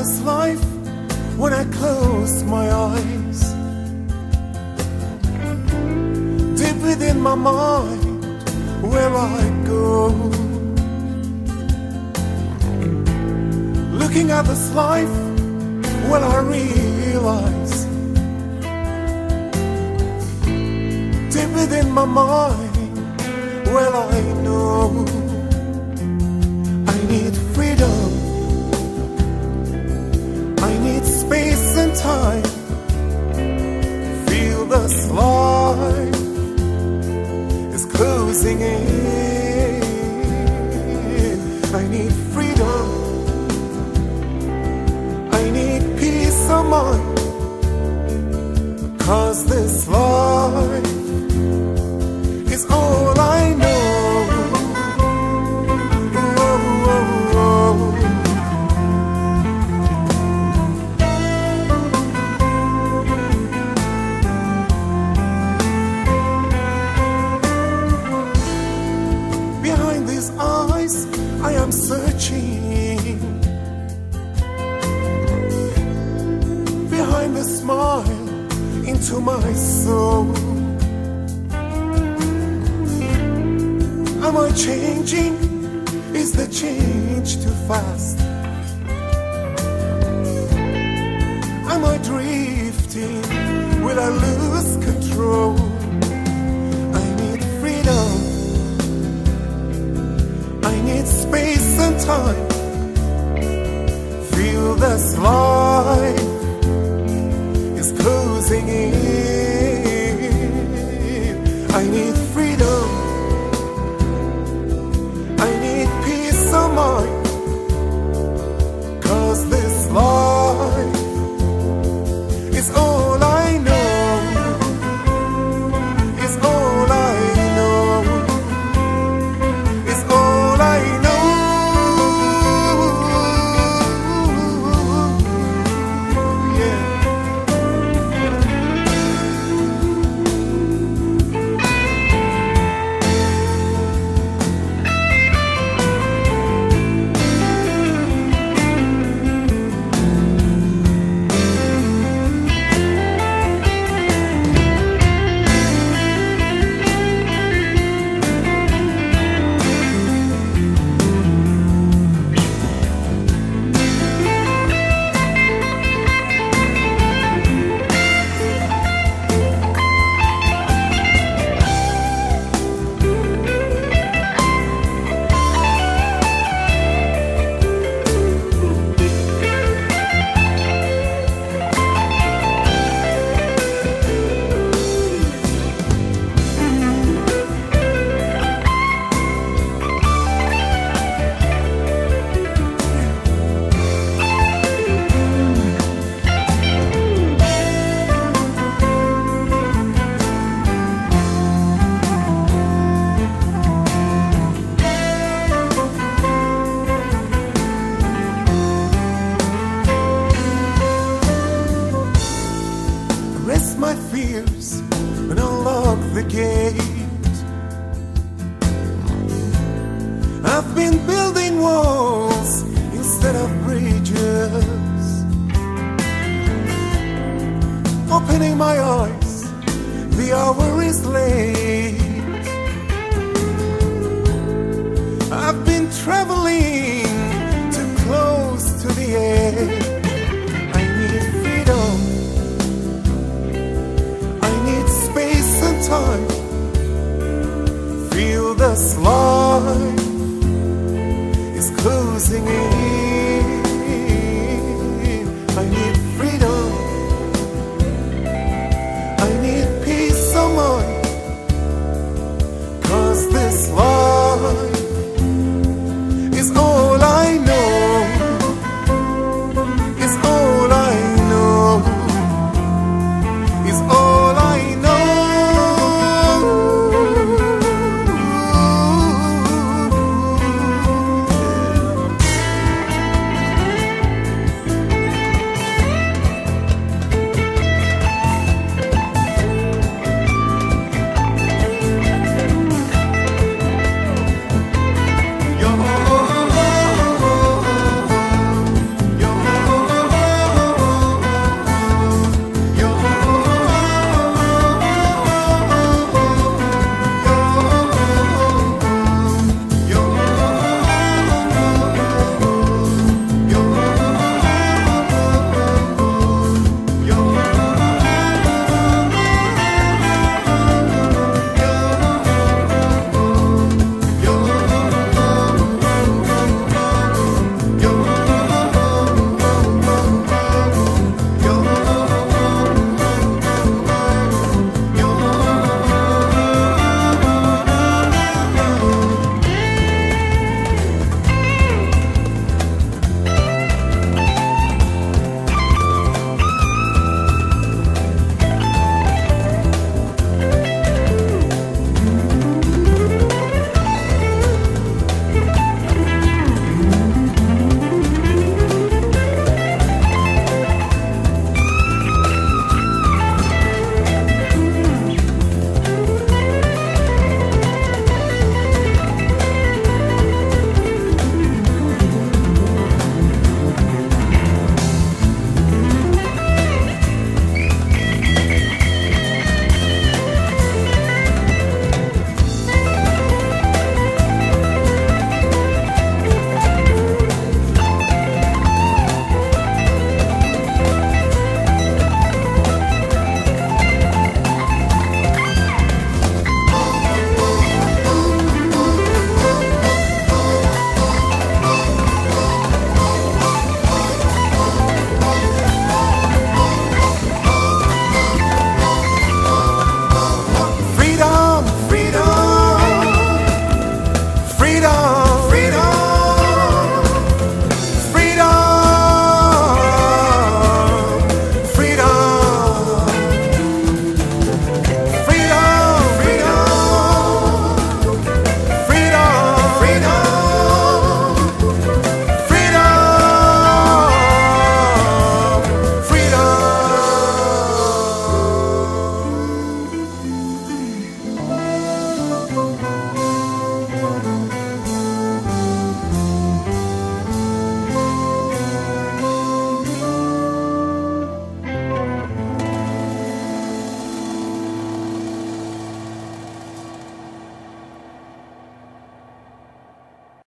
this life when I close my eyes. Deep within my mind, where I go, looking at this life, well, I realize deep within my mind, well, I know I need freedom, I need space and time. Feel this life is closing in. I need freedom, I need peace of mind, 'cause this life is all I know. Behind these eyes, I am searching. Behind the smile, into my soul. Am I changing? Is the change too fast? Am I drifting? Will I lose control? I need freedom, I need space and time. Feel this life is closing in. I need freedom, I need peace of mind, 'cause this life is all I know, is all I know, is all I know. Yeah. Rest my fears and unlock the gate. I've been building walls instead of bridges, opening my eyes, the hour is late. I've been traveling too close to the edge. I need freedom, time. Feel this life is closing in. I need freedom.